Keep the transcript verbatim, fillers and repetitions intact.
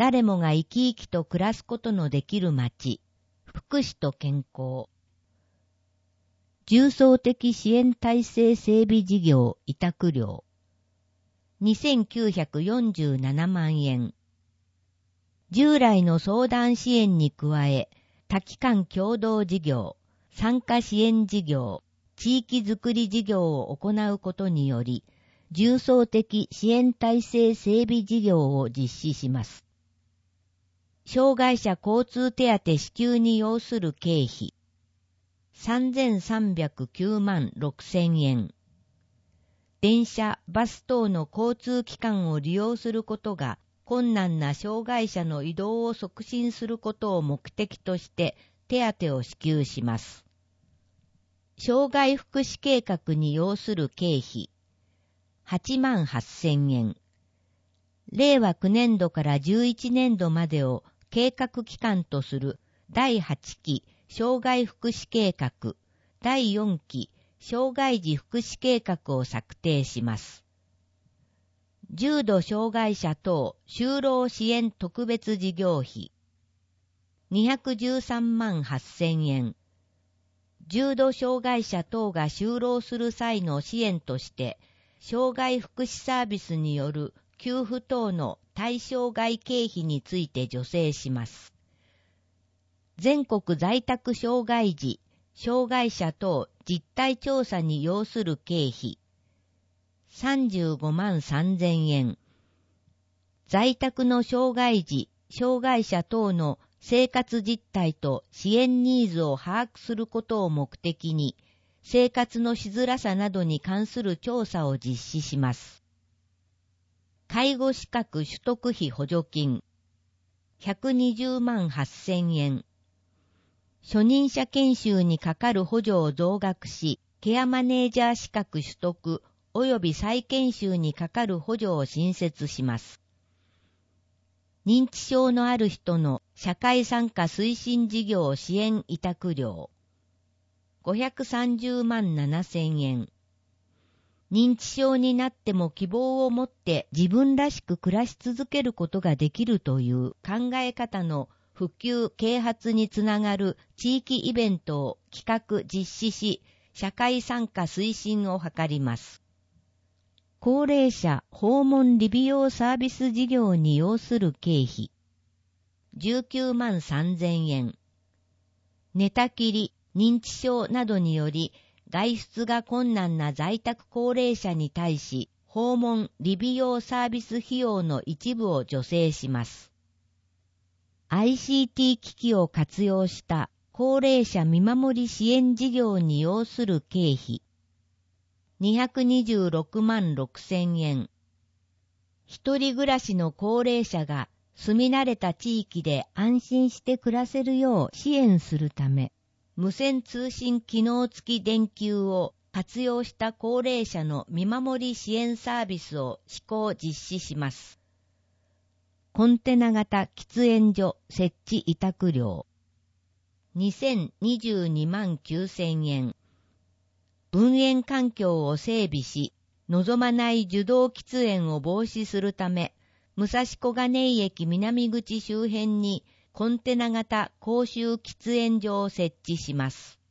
誰もが生き生きと暮らすことのできる町、福祉と健康。重層的支援体制整備事業委託料。にせんきゅうひゃくよんじゅうななまんえん。従来の相談支援に加え、多機関共同事業、参加支援事業、地域づくり事業を行うことにより、重層的支援体制整備事業を実施します。障害者交通手当支給に要する経費、さんぜんさんびゃくきゅうまんろくせんえん。電車、バス等の交通機関を利用することが困難な障害者の移動を促進することを目的として手当を支給します。障害福祉計画に要する経費、はちまんはっせんえん。れいわきゅうねんどからじゅういちねんどまでを計画期間とするだいはちき障害福祉計画、だいよんき障害児福祉計画を策定します。重度障害者等就労支援特別事業費、にひゃくじゅうさんまんはっせんえん。重度障害者等が就労する際の支援として、障害福祉サービスによる給付等の対象外経費について助成します。全国在宅障害児、障害者等実態調査に要する経費、さんじゅうごまんさんぜんえん。在宅の障害児、障害者等の生活実態と支援ニーズを把握することを目的に、生活のしづらさなどに関する調査を実施します。介護資格取得費補助金、ひゃくにじゅうまんはっせんえん。初任者研修にかかる補助を増額し、ケアマネージャー資格取得及び再研修にかかる補助を新設します。認知症のある人の社会参加推進事業支援委託料、ごひゃくさんじゅうまんななせんえん。認知症になっても希望を持って自分らしく暮らし続けることができるという考え方の普及・啓発につながる地域イベントを企画・実施し、社会参加推進を図ります。高齢者訪問理美容サービス事業に要する経費、じゅうきゅうまんさんぜんえん。寝たきり、認知症などにより外出が困難な在宅高齢者に対し、訪問理美容サービス費用の一部を助成します。アイシーティー 機器を活用した高齢者見守り支援事業に要する経費、にひゃくにじゅうろくまんろくせんえん。一人暮らしの高齢者が住み慣れた地域で安心して暮らせるよう支援するため、無線通信機能付き電球を活用した高齢者の見守り支援サービスを施行実施します。コンテナ型喫煙所設置委託料、にせんにじゅうにまんきゅうせんえん。分煙環境を整備し、望まない受動喫煙を防止するため、武蔵小金井駅南口周辺にコンテナ型公衆喫煙所を設置します。